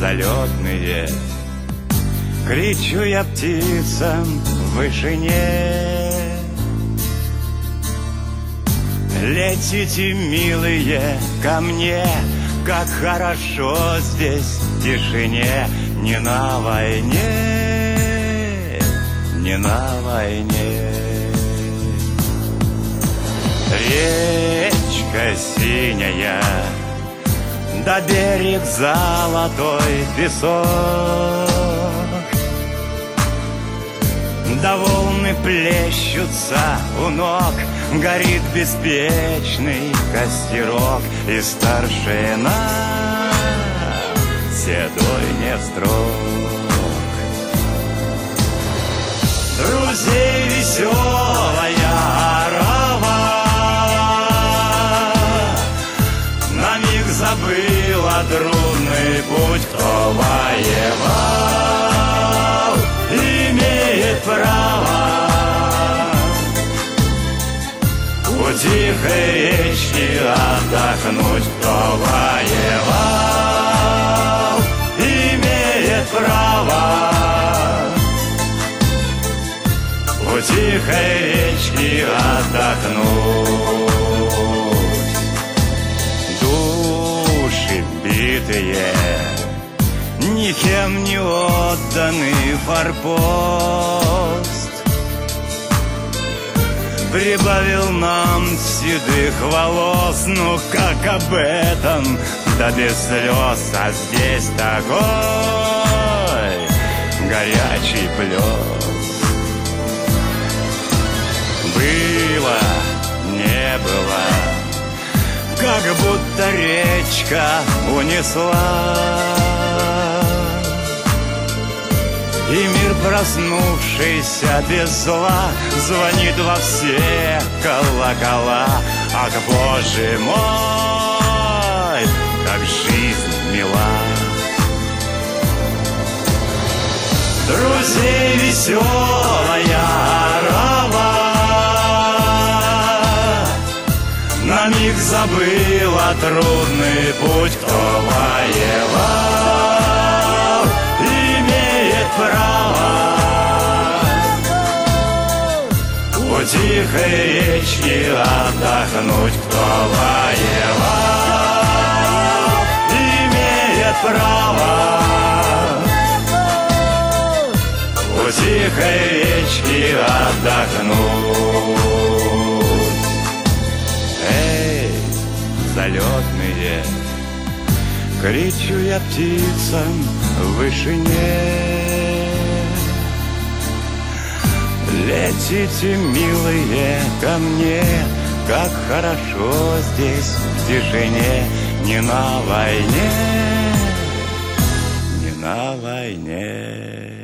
залетные. Кричу я птицам в вышине: летите, милые, ко мне, как хорошо здесь в тишине. Не на войне, не на войне. Речка синяя, да берег золотой песок, да волны плещутся у ног, горит беспечный костерок, и старшина седой не строг. Друзей веселая орава на миг забыла трудный путь. Кто воевал, имеет право у тихой речки отдохнуть. Кто воевал, имеет право у тихой речки отдохнуть. Души битые, никем не отданный форпост прибавил нам седых волос. Ну как об этом, да без слез, а здесь такой горячий плес. Было, не было, как будто речка унесла, и мир, проснувшийся без зла, звонит во все колокола. Ах, Боже мой, как жизнь мила! Друзей веселая орава на миг забыла трудный путь. Кто воевал, имеет право у тихой речки отдохнуть. Кто воевал, имеет право у тихой речки отдохнуть. Эй, залетные, кричу я птицам в вышине: летите, милые, ко мне, как хорошо здесь в тишине. Не на войне, не на войне.